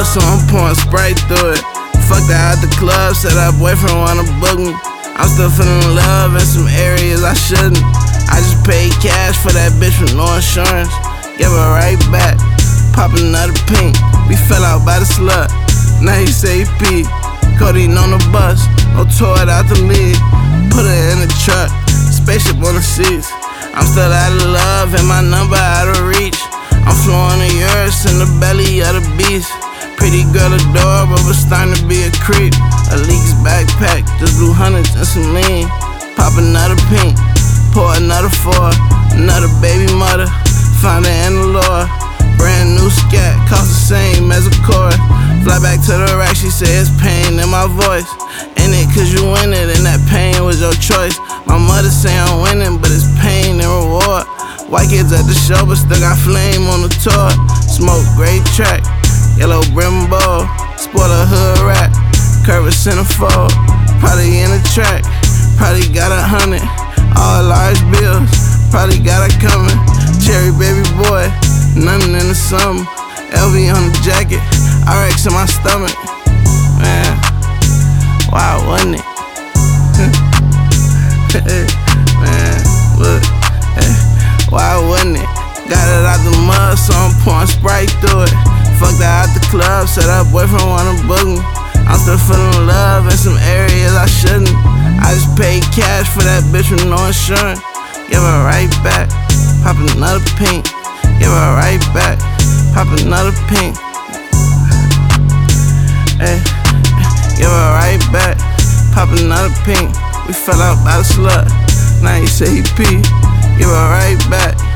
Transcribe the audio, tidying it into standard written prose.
so I'm pouring Sprite through it. Fucked her out the club, said her boyfriend wanna book me. I'm still feeling love in some areas I shouldn't. I just paid cash for that bitch with no insurance. Give her right back, pop another pink. We fell out by the slut, now he say P. Codeine on the bus, no tore it out the lead. Put her in the truck, spaceship on the seats. I'm still out of love and my number out of reach. I'm flowing the Urus in the belly of the beast. Pretty girl adorable, but starting to be a creep. A leaks backpack, just blew hundreds and some lean. Pop another pink, pour another four. Another baby mother, found her in the Lord. Brand new scat, cost the same as a chord. Fly back to the rack, she say it's pain in my voice. In it cause you win it, and that pain was your choice. My mother say I'm winning, but it's pain and reward. White kids at the show, but still got flame on the tour. Smoke, great track, yellow Brembo. Sport a hood rat, curve a centerfold. Probably in the track, probably got 100. All large bills, probably got it coming. Cherry baby boy, nothing in the summer. LV on the jacket, RX in my stomach. Man, why wasn't it? Man, look, why wasn't it? Got it out the mud, so I'm pouring Sprite through it. Fucked her out the club, said her boyfriend wanna book me. I'm still feeling love in some areas I shouldn't. I just paid cash for that bitch with no insurance. Give her right back, pop another pink. Give her right back, pop another pink. Hey, give her right back, pop another pink. We fell out by the slut, now he say he pee. Give her right back.